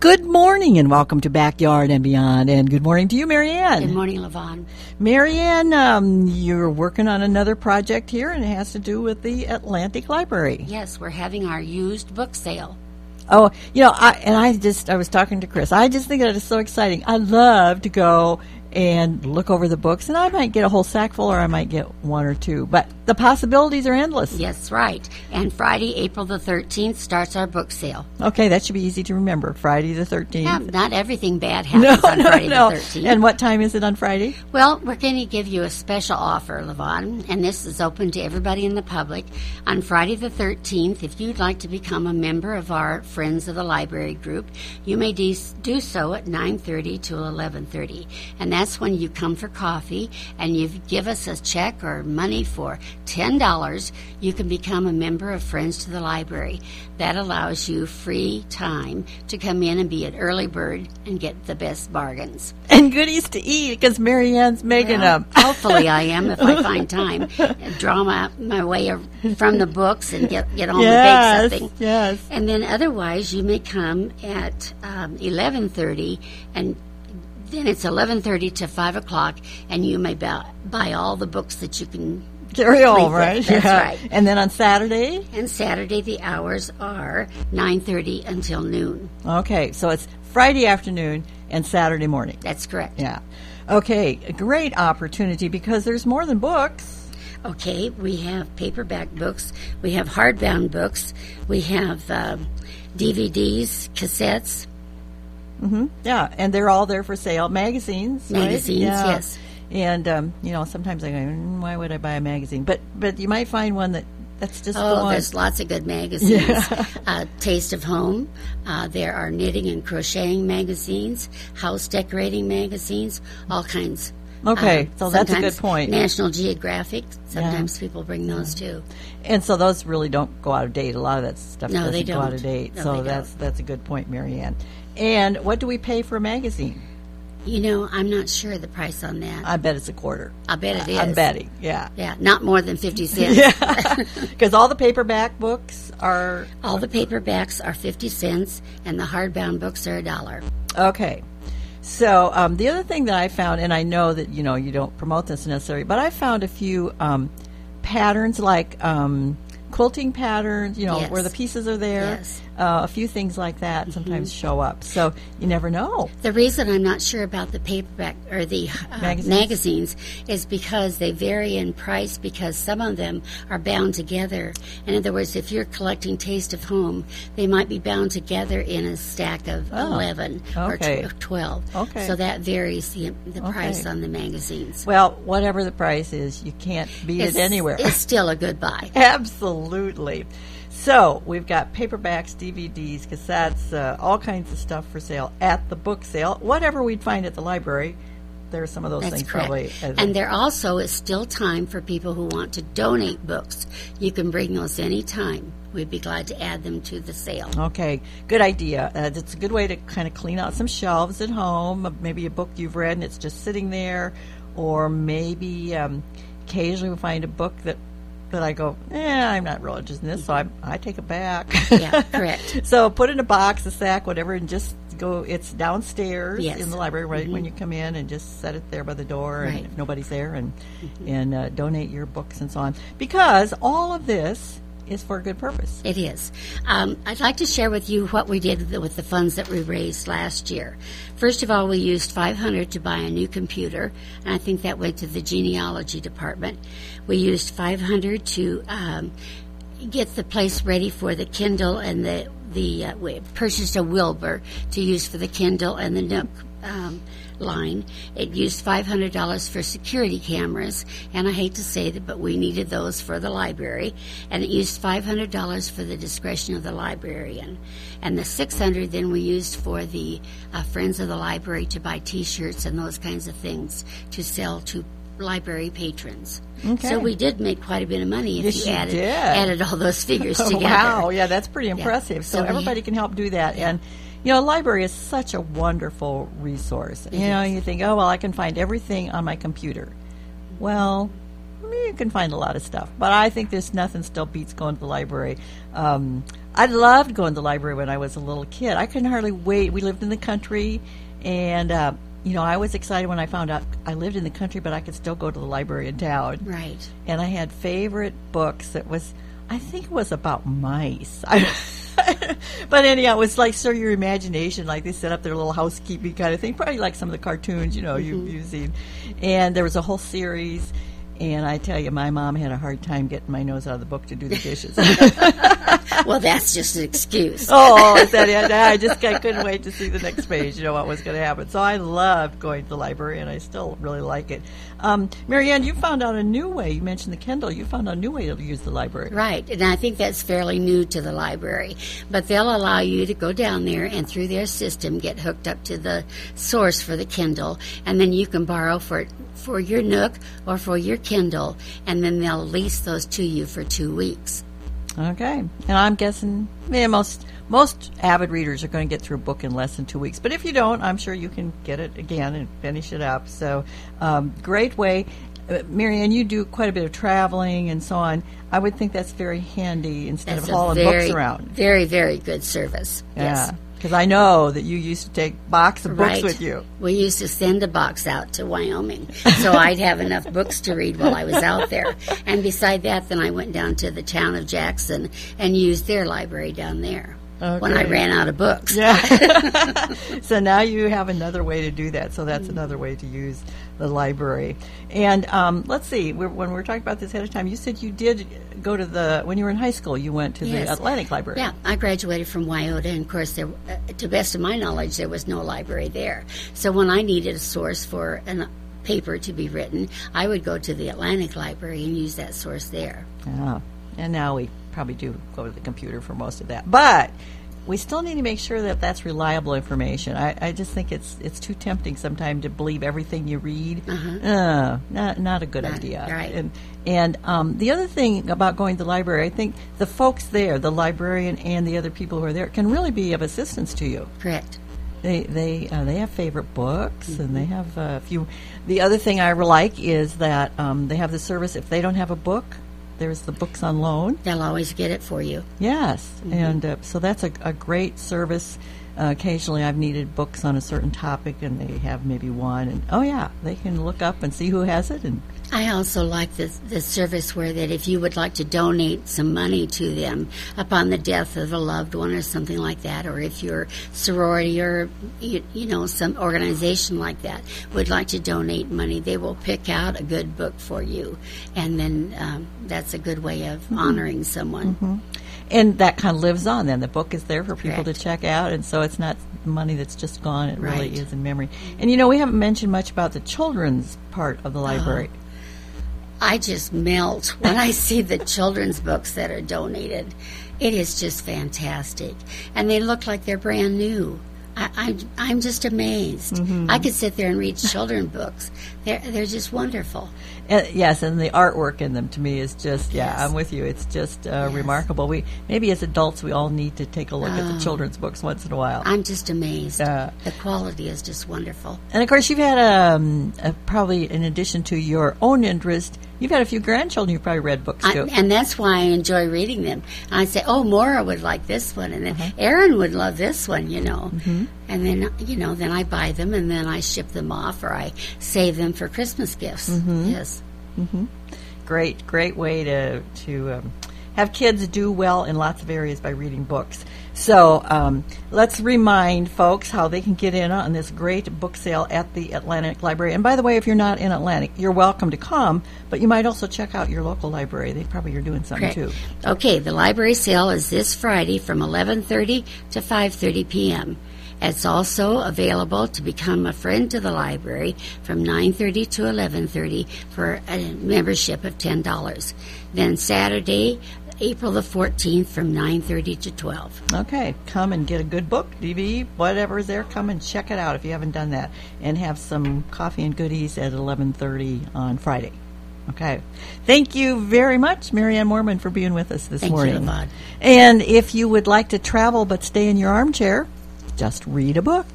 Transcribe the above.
Good morning and welcome to Backyard and Beyond. And good morning to you, Marianne. Good morning, LaVon. Marianne, you're working on another project here, and it has to do with the Atlantic Library. Yes, we're having our used book sale. Oh, I was talking to Chris. I just think that is so exciting. I love to go and look over the books, and I might get a whole sack full or I might get one or two. But the possibilities are endless. Yes, right. And Friday, April the 13th, starts our book sale. Okay, that should be easy to remember. Friday the 13th. Yeah, not everything bad happens on Friday the 13th. And what time is it on Friday? Well, we're going to give you a special offer, LaVon, and this is open to everybody in the public. On Friday the 13th, if you'd like to become a member of our Friends of the Library group, you may do so at 9:30 to 11:30. And that's when you come for coffee and you give us a check or money for $10, you can become a member of Friends to the Library. That allows you free time to come in and be an early bird and get the best bargains. And goodies to eat, because Marianne's making them. Hopefully I am, if I find time. Draw my way from the books and get home and bake something. Yes. And then otherwise, you may come at 11:30, and then it's 11:30 to 5 o'clock, and you may buy all the books that you can carry home, right? That's right. And then on Saturday? And Saturday, the hours are 9:30 until noon. Okay, so it's Friday afternoon and Saturday morning. That's correct. Yeah. Okay, a great opportunity because there's more than books. Okay, we have paperback books, we have hardbound books, we have DVDs, cassettes. Mm-hmm. Yeah, and they're all there for sale. Magazines, right? Yes. And, sometimes I go, why would I buy a magazine? But you might find one that's just the one. There's lots of good magazines. Yeah. Taste of Home. There are knitting and crocheting magazines, house decorating magazines, all kinds. Okay, so that's a good point. National Geographic. Sometimes people bring those too. And so those really don't go out of date. A lot of that stuff doesn't go out of date. No, so that's a good point, Marianne. And what do we pay for a magazine? I'm not sure the price on that. I bet it's a quarter. I bet it is. I'm betting, yeah. Yeah, not more than 50 cents. Yeah, because all the paperback books are... All the paperbacks are 50 cents, and the hardbound books are $1. Okay. So the other thing that I found, and I know that, you don't promote this necessarily, but I found a few patterns like quilting patterns, Yes. where the pieces are there. Yes. A few things like that sometimes show up. So you never know. The reason I'm not sure about the paperback or the magazines is because they vary in price, because some of them are bound together. In other words, if you're collecting Taste of Home, they might be bound together in a stack of 11 or 12. Okay. So that varies the price on the magazines. Well, whatever the price is, you can't beat it anywhere. It's still a good buy. Absolutely. So we've got paperbacks, DVDs, cassettes, all kinds of stuff for sale at the book sale. Whatever we'd find at the library, there are some of those That's things correct. probably. And there also is still time for people who want to donate books. You can bring those any time. We'd be glad to add them to the sale. Okay, good idea. It's a good way to kind of clean out some shelves at home. Maybe a book you've read and it's just sitting there, or maybe occasionally we find a book that I go, I'm not really interested in this, so I take it back. Yeah, correct. So put it in a box, a sack, whatever, and just go. It's downstairs in the library right when you come in, and just set it there by the door, and if nobody's there, and donate your books and so on. Because all of this is for a good purpose. It is. I'd like to share with you what we did with the funds that we raised last year. First of all, we used $500 to buy a new computer, and I think that went to the genealogy department. We used $500 to get the place ready for the Kindle, and we purchased a Wilbur to use for the Kindle and the Nook line. It used $500 for security cameras, and I hate to say that, but we needed those for the library, and it used $500 for the discretion of the librarian. And the $600 then we used for the Friends of the Library to buy T-shirts and those kinds of things to sell to library patrons. Okay. So we did make quite a bit of money if you added all those figures together. Wow, yeah, that's pretty impressive. Yeah. So everybody can help do that. And a library is such a wonderful resource. You think, I can find everything on my computer. Well, you can find a lot of stuff. But I think there's nothing still beats going to the library. I loved going to the library when I was a little kid. I couldn't hardly wait. We lived in the country, and I was excited when I found out I lived in the country, but I could still go to the library in town. Right. And I had favorite books that was, I think it was about mice. But anyhow, it was like sort of your imagination, like they set up their little housekeeping kind of thing, probably like some of the cartoons, you've seen. And there was a whole series, and I tell you, my mom had a hard time getting my nose out of the book to do the dishes. Well, that's just an excuse. Oh, is that it? I couldn't wait to see the next page, what was going to happen. So I loved going to the library, and I still really like it. Marianne, you found out a new way. You mentioned the Kindle. You found out a new way to use the library. Right, and I think that's fairly new to the library. But they'll allow you to go down there and through their system get hooked up to the source for the Kindle, and then you can borrow for your Nook or for your Kindle, and then they'll lease those to you for 2 weeks. Okay, and I'm guessing most avid readers are going to get through a book in less than 2 weeks. But if you don't, I'm sure you can get it again and finish it up. So, great way. Marianne, you do quite a bit of traveling and so on. I would think that's very handy instead of hauling books around. Very, very good service. Yeah. Yes. Because I know that you used to take a box of books with you. We used to send a box out to Wyoming, so I'd have enough books to read while I was out there. And beside that, then I went down to the town of Jackson and used their library down there. Okay. When I ran out of books. Yeah. So now you have another way to do that. So that's another way to use the library. And let's see, when we were talking about this ahead of time, you said you did go to when you were in high school, you went to the Atlantic Library. Yeah, I graduated from Wyoda, and of course, to the best of my knowledge, there was no library there. So when I needed a source for a paper to be written, I would go to the Atlantic Library and use that source there. Yeah. And now we probably do go to the computer for most of that. But we still need to make sure that that's reliable information. I just think it's too tempting sometimes to believe everything you read. Not a good idea. Right. And the other thing about going to the library, I think the folks there, the librarian and the other people who are there, can really be of assistance to you. Correct. They have favorite books, and they have a few. The other thing I like is that they have the service, if they don't have a book, there's the books on loan. They'll always get it for you. Yes, and so that's a great service. Occasionally I've needed books on a certain topic, and they have maybe one, and they can look up and see who has it. And I also like the service where that if you would like to donate some money to them upon the death of a loved one or something like that, or if your sorority or some organization like that would like to donate money, they will pick out a good book for you, and then that's a good way of honoring someone. Mm-hmm. And that kind of lives on then. The book is there for people Correct. to check out, and so it's not money that's just gone. It Right. really is in memory. And we haven't mentioned much about the children's part of the library. I just melt when I see the children's books that are donated. It is just fantastic. And they look like they're brand new. I'm just amazed. Mm-hmm. I could sit there and read children's books. They're just wonderful. Yes, and the artwork in them to me is just, Yes. I'm with you. It's just remarkable. Maybe as adults we all need to take a look at the children's books once in a while. I'm just amazed. The quality is just wonderful. And of course, you've had probably in addition to your own interest, you've had a few grandchildren you've probably read books to. And that's why I enjoy reading them. And I say, Maura would like this one, and then Aaron would love this one, Mm-hmm. And then, then I buy them, and then I ship them off, or I save them for Christmas gifts. Mm-hmm. Yes. Mm-hmm. Great way to have kids do well in lots of areas by reading books. So let's remind folks how they can get in on this great book sale at the Atlantic Library. And by the way, if you're not in Atlantic, you're welcome to come, but you might also check out your local library. They probably are doing something too. Okay, the library sale is this Friday from 11:30 to 5:30 p.m. It's also available to become a friend to the library from 9:30 to 11:30 for a membership of $10. Then Saturday, April the 14th from 9:30 to 12. Okay, come and get a good book, DVD, whatever is there. Come and check it out if you haven't done that, and have some coffee and goodies at 11:30 on Friday. Okay. Thank you very much, Marianne Moorman, for being with us this morning. Thank you, Lavon. And if you would like to travel but stay in your armchair, just read a book.